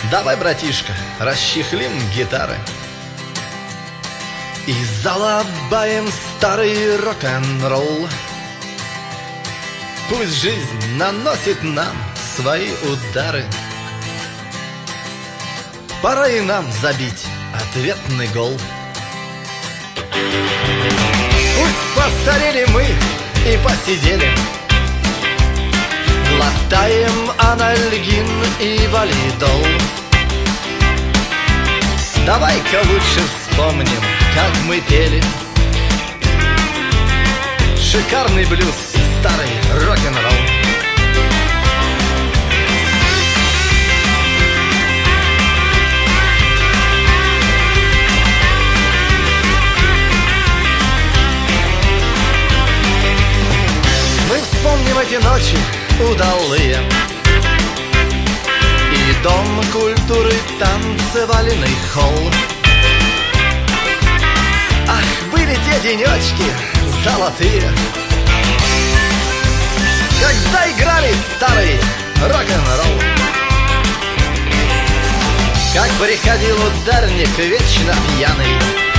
Давай, братишка, расчехлим гитары и залобаем старый рок-н-ролл. Пусть жизнь наносит нам свои удары. Пора и нам забить ответный гол. Пусть постарели мы и посидели, глотаем анальгин и валидол. Давай-ка лучше вспомним, как мы пели шикарный блюз и старый рок-н-ролл. Мы вспомним эти ночи удалые и дом культуры, танцевальный холл. Ах, были те денечки золотые, когда играли старый рок-н-ролл. Как приходил ударник вечно пьяный,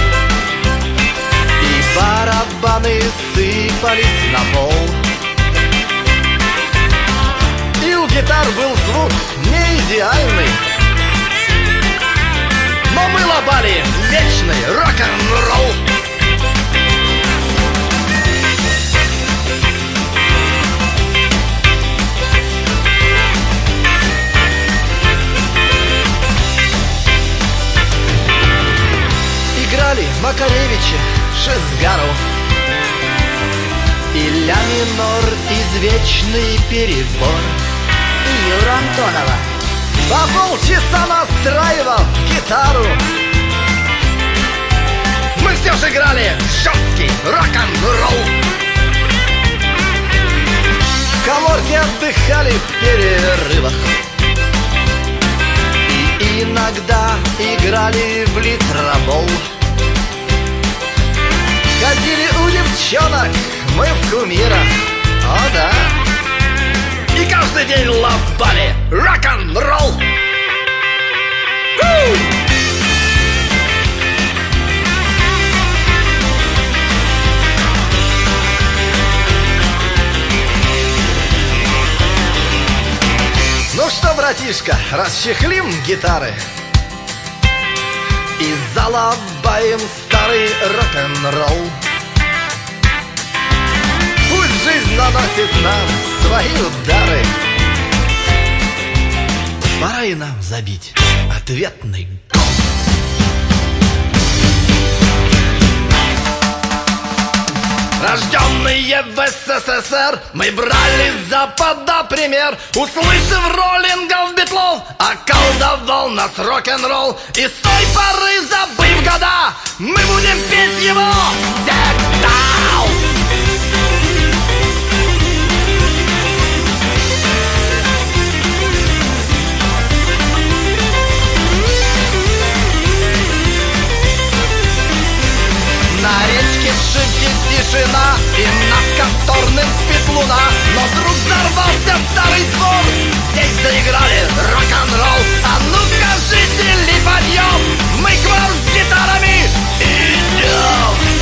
и барабаны сыпались на пол. И у гитар был звук не идеальный, но мы лобали вечный рок-н-ролл. Играли Макаревича, Шезгару и ля минор, извечный перебор. И Юру Антонова. По полчаса настраивал гитару. Мы все же играли жесткий рок-н-ролл. В каморке отдыхали в перерывах и иногда играли в литробол. Ходили у девчонок мы в кумирах, о да, и каждый день лобали рок-н-ролл. Ну что, братишка, расчехлим гитары и залобаем старый рок-н-ролл. Пусть жизнь наносит нам свои удары. Пора и нам забить ответный гол. Рожденные в СССР, мы брали с Запада пример. Услышав роллингов, битлов, околдовал нас рок-н-ролл. И с той поры, забыв года, мы будем петь его всегда. На речке Шипки тишина, и над Косторным спит луна. Но вдруг взорвался старый двор, здесь заиграли рок-н-ролл. А ну-ка, жители, подъем, мы к вам с гитарами идем.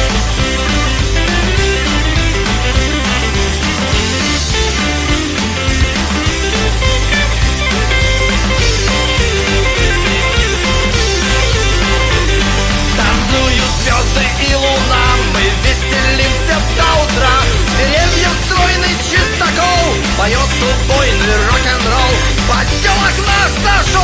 Танцуют звезды и луна, мы веселимся до утра. Деревья стройный чистокол, поет убойный рок-н-ролл. Поселок наш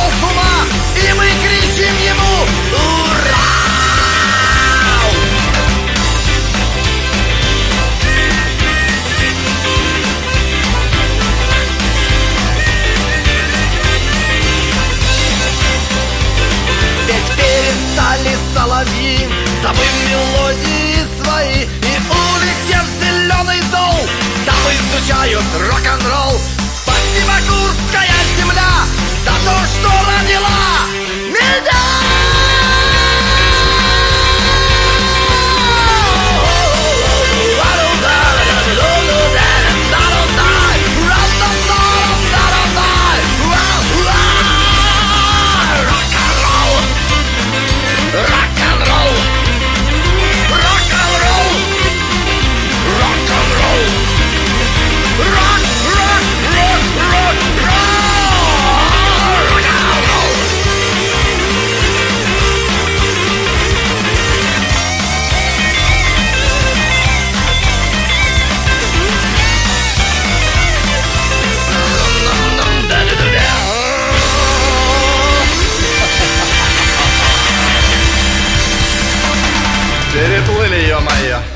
моя.